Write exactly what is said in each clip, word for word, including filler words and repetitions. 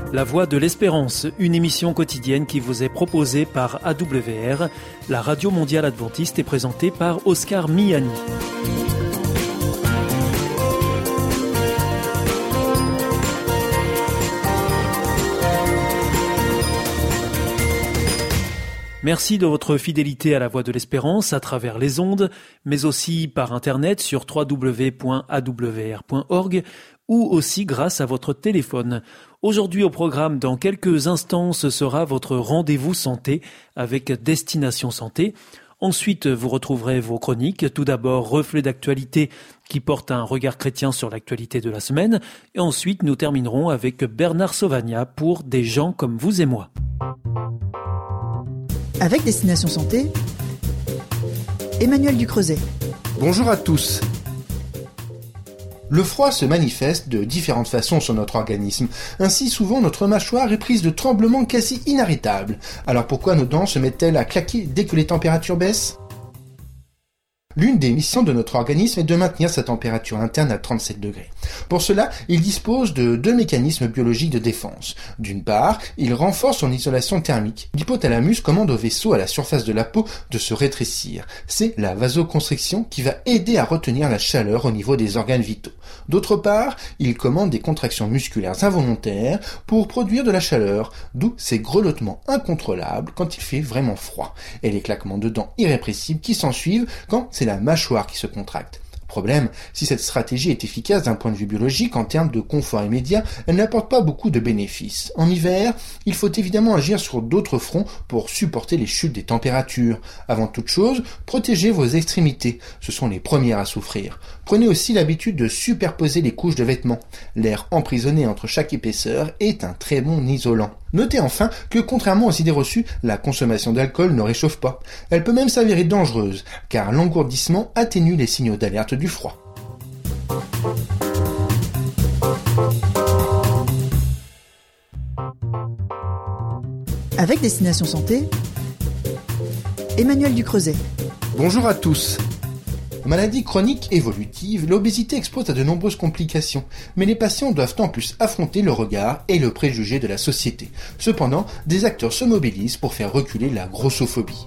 La Voix de l'Espérance, une émission quotidienne qui vous est proposée par A W R, la Radio Mondiale Adventiste, et présentée par Oscar Miani. Merci de votre fidélité à la Voix de l'Espérance à travers les ondes, mais aussi par Internet sur w w w point a w r point org ou aussi grâce à votre téléphone. Aujourd'hui au programme, dans quelques instants, ce sera votre rendez-vous santé avec Destination Santé. Ensuite, vous retrouverez vos chroniques. Tout d'abord, Reflet d'actualité qui porte un regard chrétien sur l'actualité de la semaine. Et ensuite, nous terminerons avec Bernard Sauvagnat pour Des gens comme vous et moi. Avec Destination Santé, Emmanuel Ducreuset. Bonjour à tous. Le froid se manifeste de différentes façons sur notre organisme. Ainsi, souvent, notre mâchoire est prise de tremblements quasi inarrêtables. Alors pourquoi nos dents se mettent-elles à claquer dès que les températures baissent ? L'une des missions de notre organisme est de maintenir sa température interne à trente-sept degrés. Pour cela, il dispose de deux mécanismes biologiques de défense. D'une part, il renforce son isolation thermique. L'hypothalamus commande au vaisseau à la surface de la peau de se rétrécir. C'est la vasoconstriction qui va aider à retenir la chaleur au niveau des organes vitaux. D'autre part, il commande des contractions musculaires involontaires pour produire de la chaleur, d'où ces grelottements incontrôlables quand il fait vraiment froid, et les claquements de dents irrépressibles qui s'ensuivent quand c'est la mâchoire qui se contracte. Problème, si cette stratégie est efficace d'un point de vue biologique, en termes de confort immédiat, elle n'apporte pas beaucoup de bénéfices. En hiver, il faut évidemment agir sur d'autres fronts pour supporter les chutes des températures. Avant toute chose, protégez vos extrémités. Ce sont les premières à souffrir. Prenez aussi l'habitude de superposer les couches de vêtements. L'air emprisonné entre chaque épaisseur est un très bon isolant. Notez enfin que, contrairement aux idées reçues, la consommation d'alcool ne réchauffe pas. Elle peut même s'avérer dangereuse, car l'engourdissement atténue les signaux d'alerte du froid. Avec Destination Santé, Emmanuel Ducreuset. Bonjour à tous. Maladie chronique évolutive, l'obésité expose à de nombreuses complications, mais les patients doivent en plus affronter le regard et le préjugé de la société. Cependant, des acteurs se mobilisent pour faire reculer la grossophobie.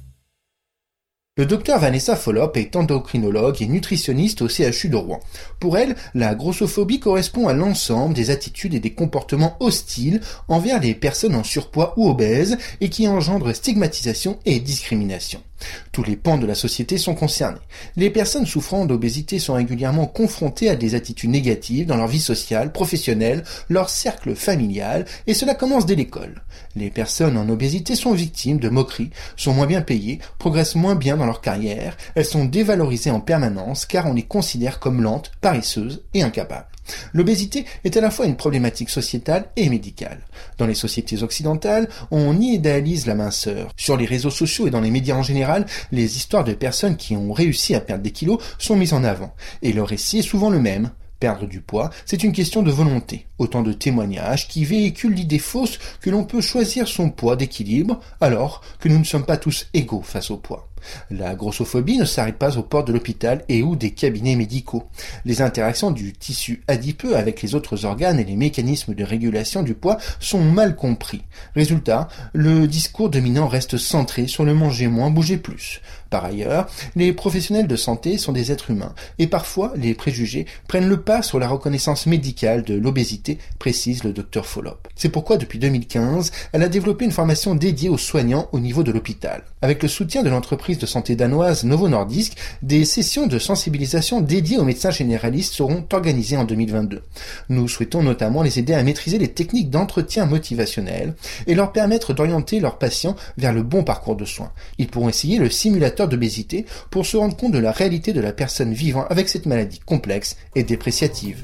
Le docteur Vanessa Follop est endocrinologue et nutritionniste au C H U de Rouen. Pour elle, la grossophobie correspond à l'ensemble des attitudes et des comportements hostiles envers les personnes en surpoids ou obèses et qui engendrent stigmatisation et discrimination. Tous les pans de la société sont concernés. Les personnes souffrant d'obésité sont régulièrement confrontées à des attitudes négatives dans leur vie sociale, professionnelle, leur cercle familial, et cela commence dès l'école. Les personnes en obésité sont victimes de moqueries, sont moins bien payées, progressent moins bien dans leur carrière, elles sont dévalorisées en permanence car on les considère comme lentes, paresseuses et incapables. L'obésité est à la fois une problématique sociétale et médicale. Dans les sociétés occidentales, on idéalise la minceur. Sur les réseaux sociaux et dans les médias en général, les histoires de personnes qui ont réussi à perdre des kilos sont mises en avant. Et le récit est souvent le même. Perdre du poids, c'est une question de volonté. Autant de témoignages qui véhiculent l'idée fausse que l'on peut choisir son poids d'équilibre, alors que nous ne sommes pas tous égaux face au poids. La grossophobie ne s'arrête pas aux portes de l'hôpital et ou des cabinets médicaux. Les interactions du tissu adipeux avec les autres organes et les mécanismes de régulation du poids sont mal compris. Résultat, le discours dominant reste centré sur le manger moins, bouger plus. Par ailleurs, les professionnels de santé sont des êtres humains et parfois les préjugés prennent le pas sur la reconnaissance médicale de l'obésité, précise le docteur Follop. C'est pourquoi depuis deux mille quinze, elle a développé une formation dédiée aux soignants au niveau de l'hôpital. Avec le soutien de l'entreprise de santé danoise Novo Nordisk, des sessions de sensibilisation dédiées aux médecins généralistes seront organisées en deux mille vingt-deux. Nous souhaitons notamment les aider à maîtriser les techniques d'entretien motivationnel et leur permettre d'orienter leurs patients vers le bon parcours de soins. Ils pourront essayer le simulateur d'obésité pour se rendre compte de la réalité de la personne vivant avec cette maladie complexe et dépréciative.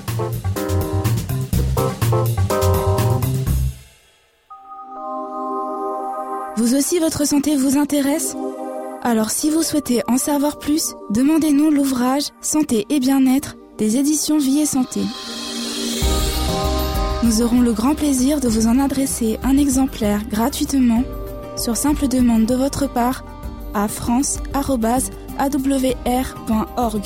Vous aussi, votre santé vous intéresse ? Alors si vous souhaitez en savoir plus, demandez-nous l'ouvrage Santé et bien-être des éditions Vie et Santé. Nous aurons le grand plaisir de vous en adresser un exemplaire gratuitement sur simple demande de votre part à france arobase a w r point org.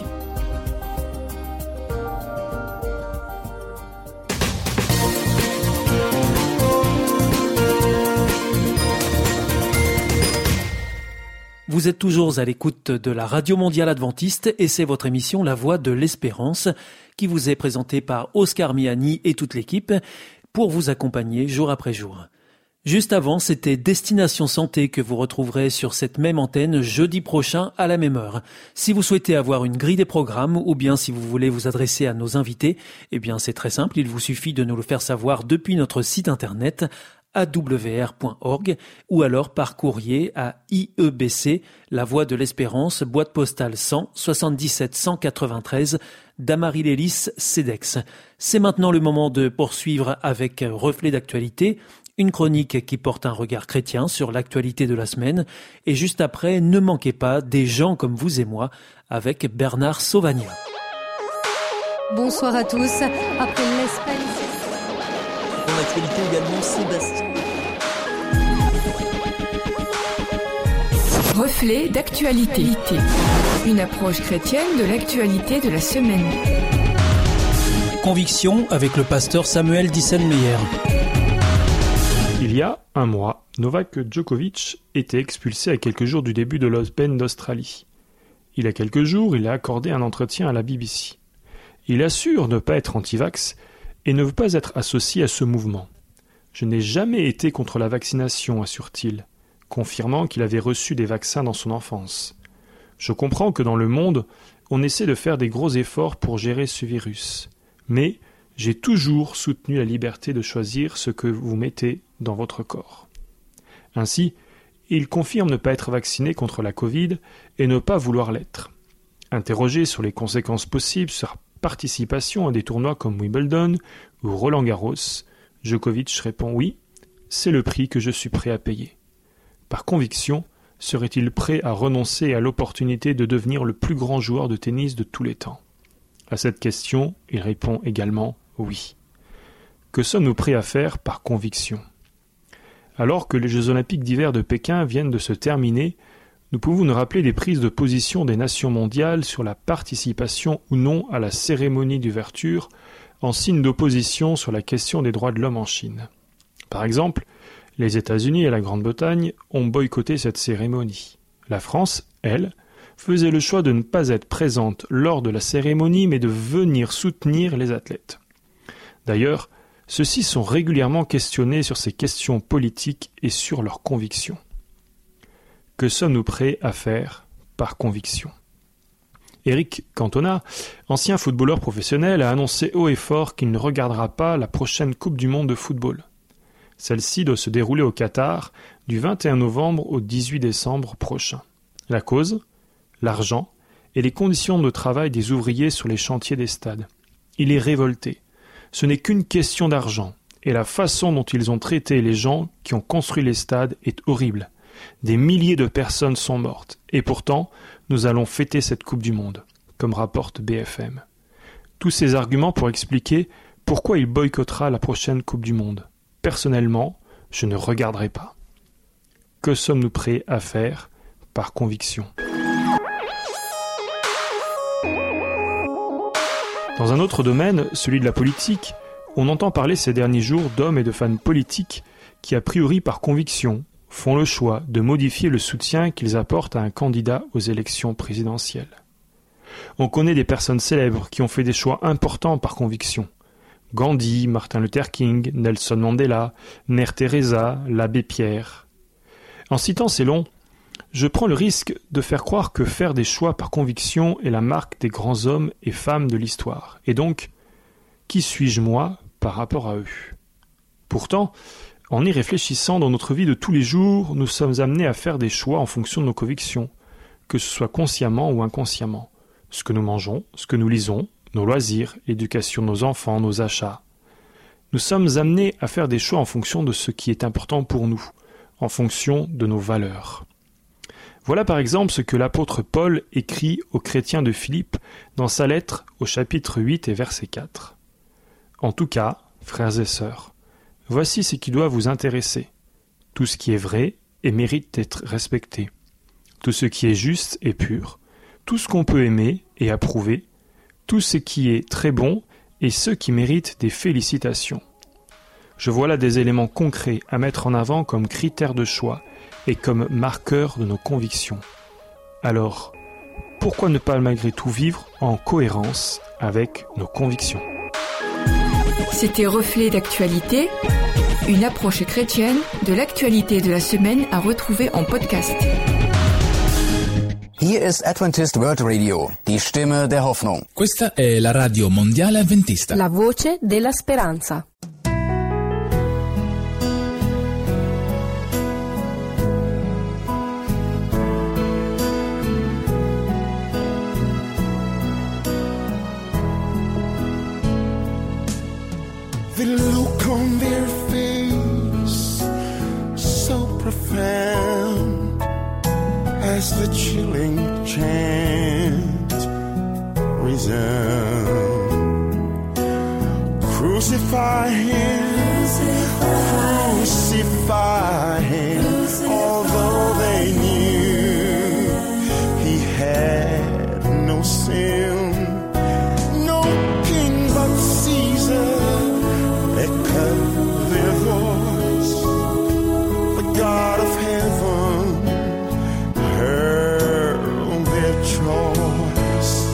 Vous êtes toujours à l'écoute de la Radio Mondiale Adventiste et c'est votre émission La Voix de l'Espérance qui vous est présentée par Oscar Miani et toute l'équipe pour vous accompagner jour après jour. Juste avant, c'était Destination Santé que vous retrouverez sur cette même antenne jeudi prochain à la même heure. Si vous souhaitez avoir une grille des programmes ou bien si vous voulez vous adresser à nos invités, eh bien c'est très simple, il vous suffit de nous le faire savoir depuis notre site internet a w r point org ou alors par courrier à I E B C, La Voix de l'Espérance, boîte postale cent, soixante-dix-sept cent quatre-vingt-treize, Damary-Lélis, Cedex. C'est maintenant le moment de poursuivre avec Reflet d'actualité, une chronique qui porte un regard chrétien sur l'actualité de la semaine. Et juste après, ne manquez pas Des gens comme vous et moi avec Bernard Sauvagnat. Bonsoir à tous. Après l'Espagne... Dans l'actualité également, Sébastien. Reflet d'actualité. Une approche chrétienne de l'actualité de la semaine. Conviction avec le pasteur Samuel Dissenmeyer. Il y a un mois, Novak Djokovic était expulsé à quelques jours du début de l'Open d'Australie. Il y a quelques jours, il a accordé un entretien à la B B C. Il assure ne pas être anti-vax et ne veut pas être associé à ce mouvement. Je n'ai jamais été contre la vaccination, assure-t-il, confirmant qu'il avait reçu des vaccins dans son enfance. Je comprends que dans le monde, on essaie de faire des gros efforts pour gérer ce virus. Mais j'ai toujours soutenu la liberté de choisir ce que vous mettez dans votre corps. Ainsi, il confirme ne pas être vacciné contre la Covid et ne pas vouloir l'être. Interrogé sur les conséquences possibles sur sa participation à des tournois comme Wimbledon ou Roland-Garros, Djokovic répond oui, c'est le prix que je suis prêt à payer. Par conviction, serait-il prêt à renoncer à l'opportunité de devenir le plus grand joueur de tennis de tous les temps? À cette question, il répond également oui. Que sommes-nous prêts à faire par conviction? Alors que les Jeux Olympiques d'hiver de Pékin viennent de se terminer, nous pouvons nous rappeler des prises de position des nations mondiales sur la participation ou non à la cérémonie d'ouverture en signe d'opposition sur la question des droits de l'homme en Chine. Par exemple, les États-Unis et la Grande-Bretagne ont boycotté cette cérémonie. La France, elle, faisait le choix de ne pas être présente lors de la cérémonie mais de venir soutenir les athlètes. D'ailleurs, ceux-ci sont régulièrement questionnés sur ces questions politiques et sur leurs convictions. Que sommes-nous prêts à faire par conviction? Eric Cantona, ancien footballeur professionnel, a annoncé haut et fort qu'il ne regardera pas la prochaine Coupe du Monde de football. Celle-ci doit se dérouler au Qatar du vingt et un novembre au dix-huit décembre prochain. La cause? L'argent et les conditions de travail des ouvriers sur les chantiers des stades. Il est révolté. Ce n'est qu'une question d'argent, et la façon dont ils ont traité les gens qui ont construit les stades est horrible. Des milliers de personnes sont mortes, et pourtant, nous allons fêter cette Coupe du Monde, comme rapporte B F M. Tous ces arguments pour expliquer pourquoi il boycottera la prochaine Coupe du Monde. Personnellement, je ne regarderai pas. Que sommes-nous prêts à faire par conviction? Dans un autre domaine, celui de la politique, on entend parler ces derniers jours d'hommes et de femmes politiques qui, a priori par conviction, font le choix de modifier le soutien qu'ils apportent à un candidat aux élections présidentielles. On connaît des personnes célèbres qui ont fait des choix importants par conviction. Gandhi, Martin Luther King, Nelson Mandela, Mère Teresa, l'abbé Pierre. En citant ces noms, je prends le risque de faire croire que faire des choix par conviction est la marque des grands hommes et femmes de l'histoire. Et donc, qui suis-je moi par rapport à eux? Pourtant, en y réfléchissant dans notre vie de tous les jours, nous sommes amenés à faire des choix en fonction de nos convictions, que ce soit consciemment ou inconsciemment. Ce que nous mangeons, ce que nous lisons, nos loisirs, l'éducation de nos enfants, nos achats. Nous sommes amenés à faire des choix en fonction de ce qui est important pour nous, en fonction de nos valeurs. Voilà par exemple ce que l'apôtre Paul écrit aux chrétiens de Philippe dans sa lettre au chapitre huit et verset quatre. « En tout cas, frères et sœurs, voici ce qui doit vous intéresser. Tout ce qui est vrai et mérite d'être respecté. Tout ce qui est juste et pur. Tout ce qu'on peut aimer et approuver. Tout ce qui est très bon et ce qui mérite des félicitations. Je vois là des éléments concrets à mettre en avant comme critères de choix et comme marqueurs de nos convictions. Alors, pourquoi ne pas malgré tout vivre en cohérence avec nos convictions ? C'était Reflet d'actualité, une approche chrétienne de l'actualité de la semaine à retrouver en podcast. Hier ist Adventist World Radio, die Stimme der Hoffnung. Questa è la radio mondiale avventista. La voce della speranza. The look on their face, so profound, as the chilling chant resound. Crucify him, crucify him, although they knew he had no sin, no king but Caesar. Echo their voice, the God of heaven heard their choice.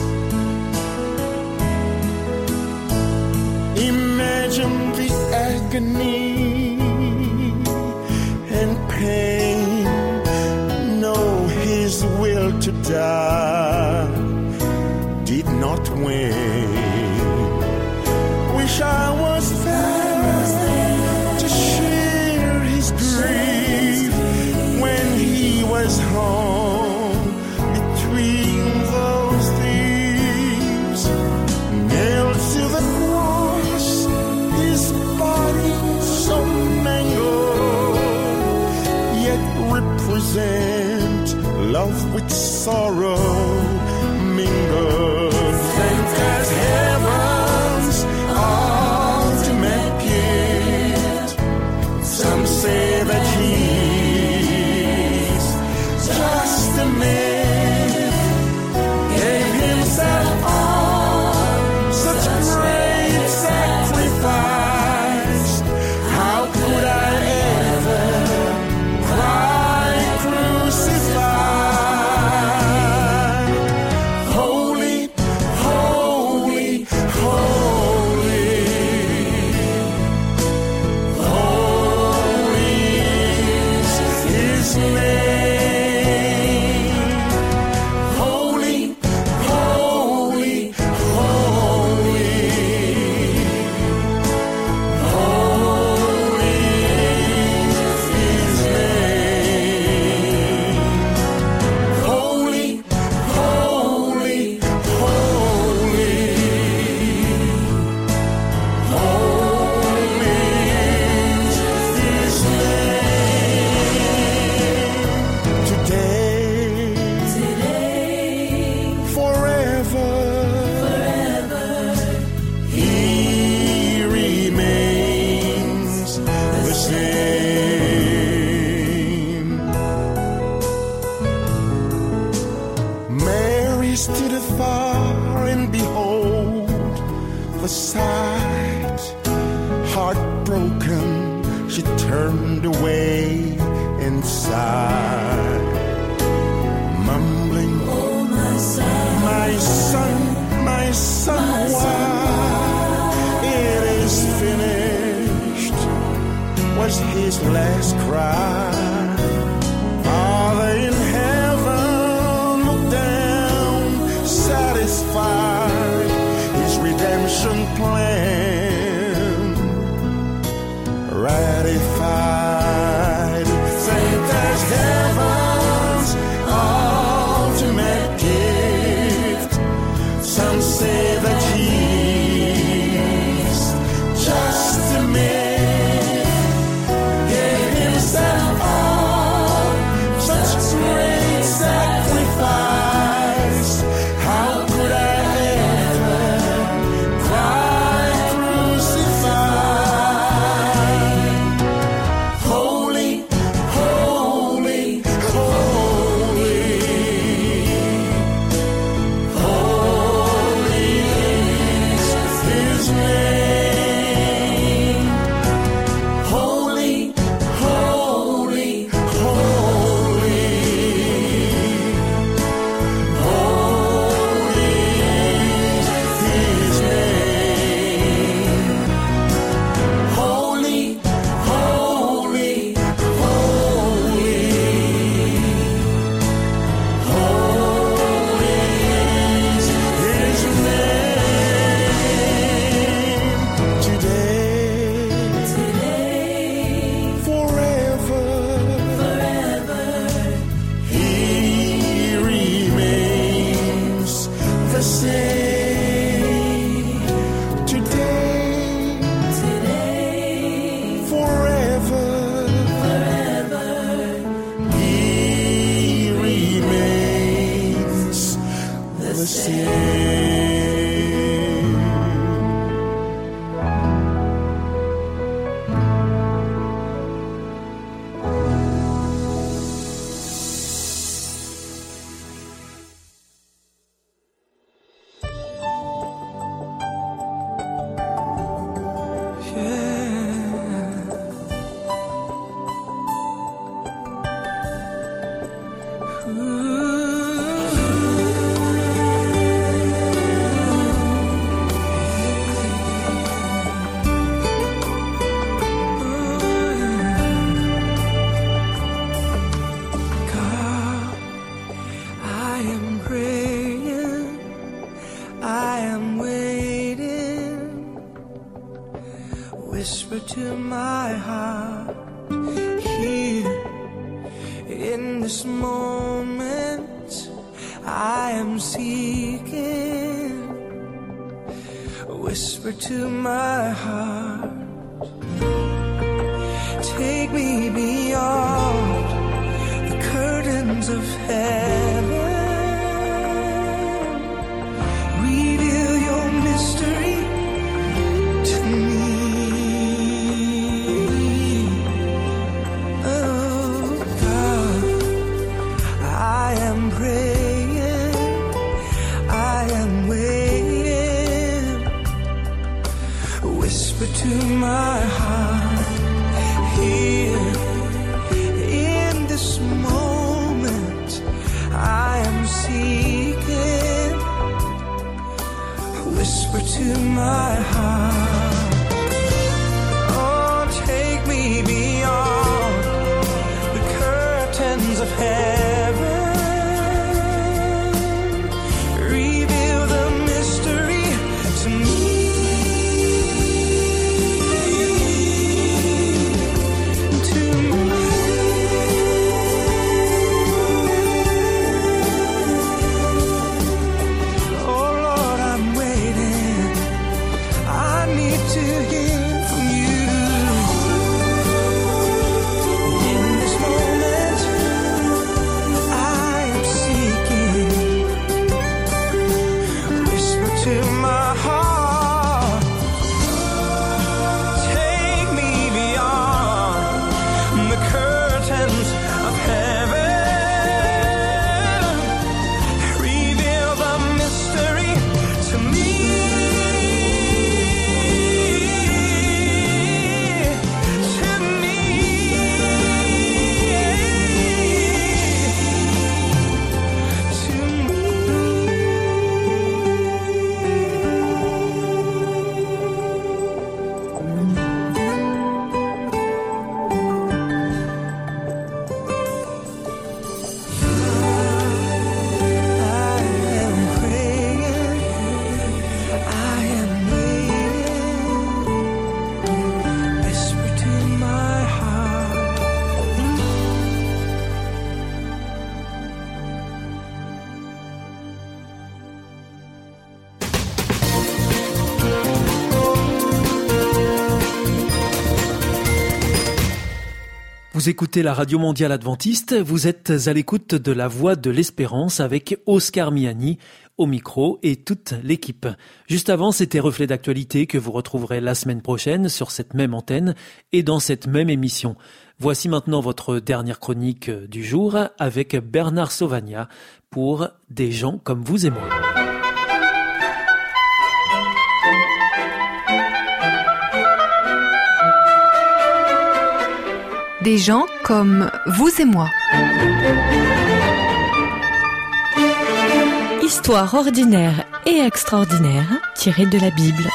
Imagine the agony and pain. Know his will to die did not win. Wish I was there to share his grief when he was home between those thieves. Nailed to the cross, his body so mangled, yet represent love with sorrow mingled. Thank as heaven's ultimate gift. Some say that he's just a myth. Gave himself up, such great sacrifice. How could I ever cry crucified? Holy, holy, holy. Stood afar and behold the sight. Heartbroken, she turned away and sighed, mumbling, oh my son, my son, my son, why? It is finished, was his last cry. Father in heaven, look down, satisfied, his redemption plan ratified. Saint as heaven's the sea. Whisper to my heart here in this moment I am seeking. Whisper to my heart, take me beyond the curtains of heaven. Reveal your mystery to me. To my heart here in this moment I am seeking. Whisper to my heart, oh, take me beyond the curtains of heaven. Reveal the mystery to me. Vous écoutez la Radio Mondiale Adventiste, vous êtes à l'écoute de la Voix de l'Espérance avec Oscar Miani au micro et toute l'équipe. Juste avant, c'était Reflet d'actualité que vous retrouverez la semaine prochaine sur cette même antenne et dans cette même émission. Voici maintenant votre dernière chronique du jour avec Bernard Sauvagnat pour Des gens comme vous et moi. Des gens comme vous et moi. Histoire ordinaire et extraordinaire tirée de la Bible.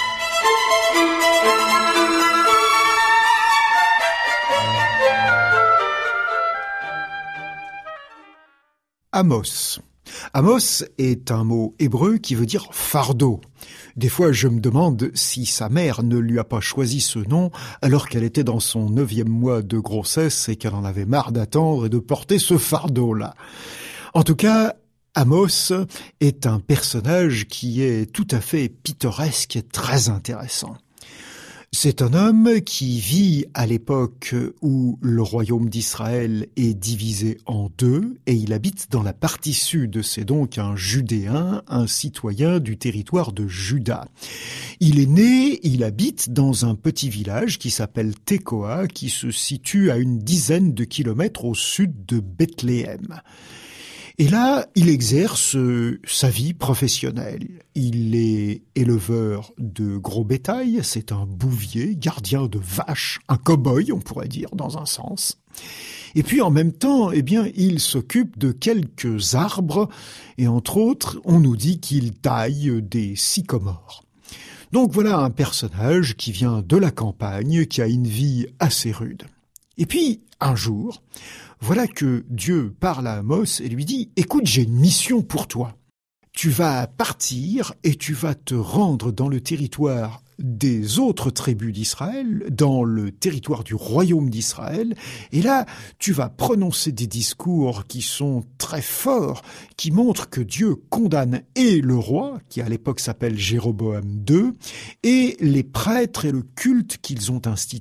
Amos. Amos est un mot hébreu qui veut dire fardeau. Des fois, je me demande si sa mère ne lui a pas choisi ce nom alors qu'elle était dans son neuvième mois de grossesse et qu'elle en avait marre d'attendre et de porter ce fardeau-là. En tout cas, Amos est un personnage qui est tout à fait pittoresque et très intéressant. C'est un homme qui vit à l'époque où le royaume d'Israël est divisé en deux et il habite dans la partie sud. C'est donc un Judéen, un citoyen du territoire de Juda. Il est né, il habite dans un petit village qui s'appelle Tekoa, qui se situe à une dizaine de kilomètres au sud de Bethléem. Et là, il exerce sa vie professionnelle. Il est éleveur de gros bétail, c'est un bouvier, gardien de vaches, un cow-boy, on pourrait dire, dans un sens. Et puis en même temps, eh bien, il s'occupe de quelques arbres, et entre autres, on nous dit qu'il taille des sycomores. Donc voilà un personnage qui vient de la campagne, qui a une vie assez rude. Et puis, un jour, voilà que Dieu parle à Amos et lui dit « Écoute, j'ai une mission pour toi. Tu vas partir et tu vas te rendre dans le territoire des autres tribus d'Israël, dans le territoire du royaume d'Israël, et là, tu vas prononcer des discours qui sont très forts, qui montrent que Dieu condamne et le roi, qui à l'époque s'appelle Jéroboam deux, et les prêtres et le culte qu'ils ont institué. »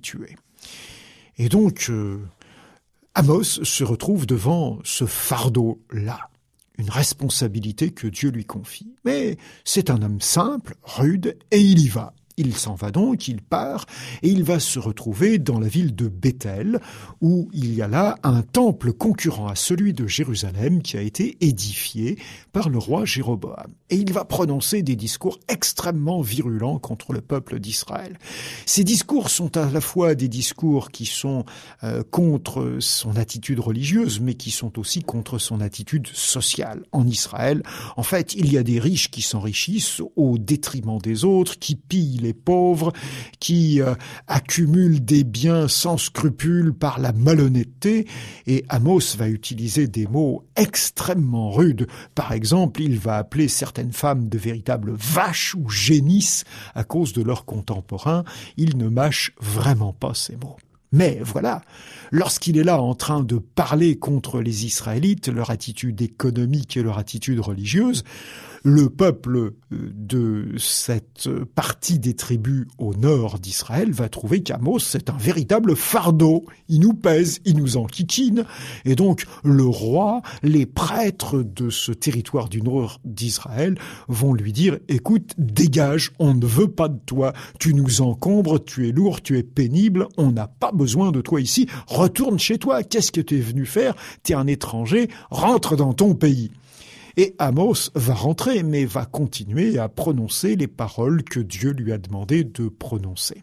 Et donc, euh, Amos se retrouve devant ce fardeau-là, une responsabilité que Dieu lui confie. Mais c'est un homme simple, rude, et il y va. Il s'en va donc, il part, et il va se retrouver dans la ville de Béthel, où il y a là un temple concurrent à celui de Jérusalem qui a été édifié par le roi Jéroboam. Et il va prononcer des discours extrêmement virulents contre le peuple d'Israël. Ces discours sont à la fois des discours qui sont euh, contre son attitude religieuse, mais qui sont aussi contre son attitude sociale. En Israël, en fait, il y a des riches qui s'enrichissent au détriment des autres, qui pillent les pauvres, qui euh, accumulent des biens sans scrupule par la malhonnêteté, et Amos va utiliser des mots extrêmement rudes. Par exemple, il va appeler certaines femmes de véritables vaches ou génisses à cause de leurs contemporains. Il ne mâche vraiment pas ces mots. Mais voilà, lorsqu'il est là en train de parler contre les Israélites, leur attitude économique et leur attitude religieuse, le peuple de cette partie des tribus au nord d'Israël va trouver qu'Amos, c'est un véritable fardeau. Il nous pèse, il nous enquiquine. Et donc, le roi, les prêtres de ce territoire du nord d'Israël vont lui dire « Écoute, dégage, on ne veut pas de toi. Tu nous encombres, tu es lourd, tu es pénible, on n'a pas besoin de toi ici. Retourne chez toi, qu'est-ce que tu es venu faire? Tu es un étranger, rentre dans ton pays. » Et Amos va rentrer, mais va continuer à prononcer les paroles que Dieu lui a demandé de prononcer.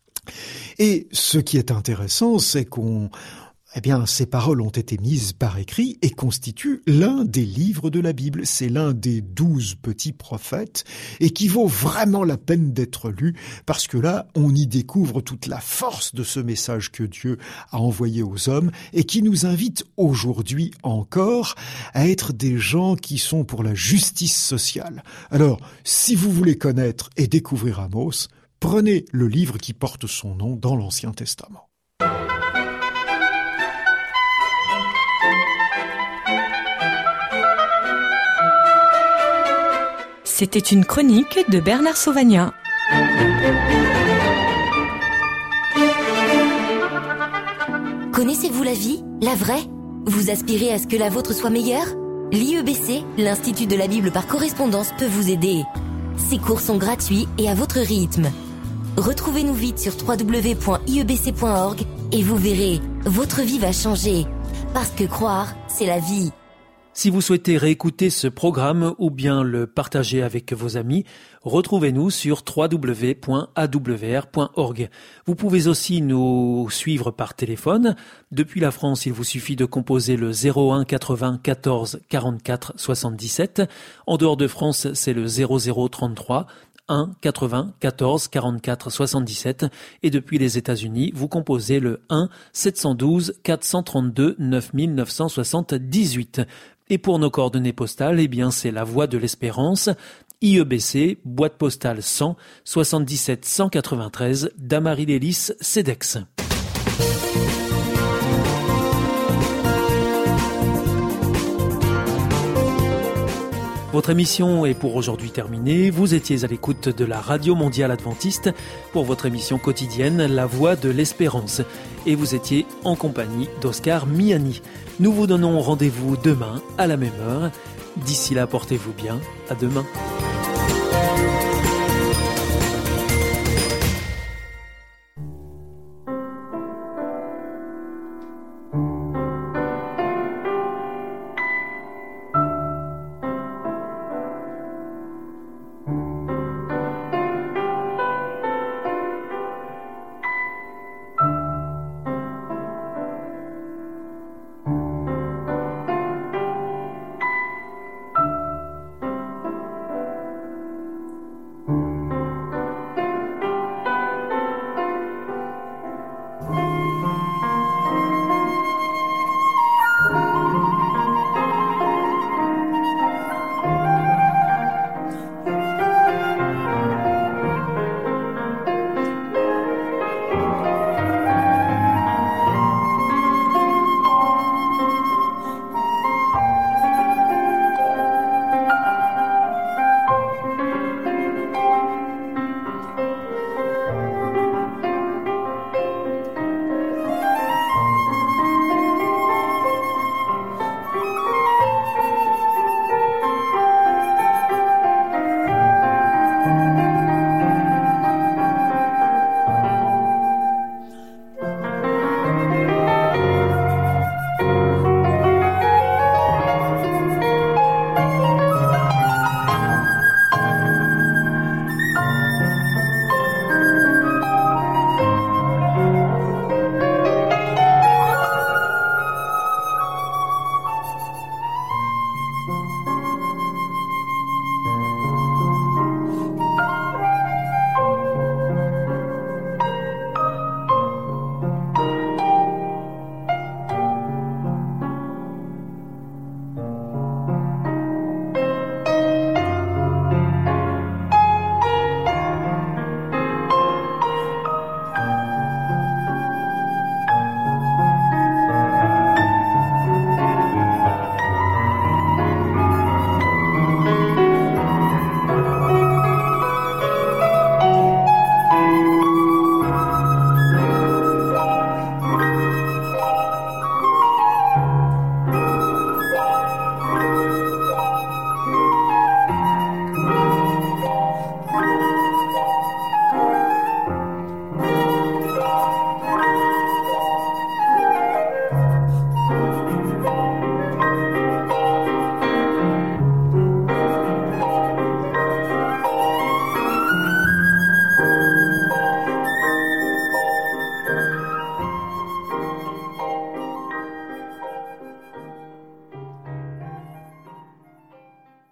Et ce qui est intéressant, c'est qu'on, eh bien, ces paroles ont été mises par écrit et constituent l'un des livres de la Bible. C'est l'un des douze petits prophètes et qui vaut vraiment la peine d'être lu parce que là, on y découvre toute la force de ce message que Dieu a envoyé aux hommes et qui nous invite aujourd'hui encore à être des gens qui sont pour la justice sociale. Alors, si vous voulez connaître et découvrir Amos, prenez le livre qui porte son nom dans l'Ancien Testament. C'était une chronique de Bernard Sauvagnat. Connaissez-vous la vie, la vraie? Vous aspirez à ce que la vôtre soit meilleure? L'I E B C, l'Institut de la Bible par correspondance, peut vous aider. Ces cours sont gratuits et à votre rythme. Retrouvez-nous vite sur w w w point i e b c point org et vous verrez, votre vie va changer. Parce que croire, c'est la vie. Si vous souhaitez réécouter ce programme ou bien le partager avec vos amis, retrouvez-nous sur w w w point a w r point org. Vous pouvez aussi nous suivre par téléphone. Depuis la France, il vous suffit de composer le zéro un quatre-vingts quatorze quarante-quatre soixante-dix-sept. En dehors de France, c'est le zéro zéro trente-trois un quatre-vingts quatorze quarante-quatre soixante-dix-sept et depuis les États-Unis, vous composez le un sept cent douze quatre cent trente-deux neuf mille neuf cent soixante-dix-huit. Et pour nos coordonnées postales, eh bien c'est la Voie de l'Espérance, I E B C, boîte postale cent, soixante-dix-sept cent quatre-vingt-treize, Damary-Lélis, Cedex. Votre émission est pour aujourd'hui terminée. Vous étiez à l'écoute de la Radio Mondiale Adventiste pour votre émission quotidienne La Voix de l'Espérance. Et vous étiez en compagnie d'Oscar Miani. Nous vous donnons rendez-vous demain à la même heure. D'ici là, portez-vous bien. À demain.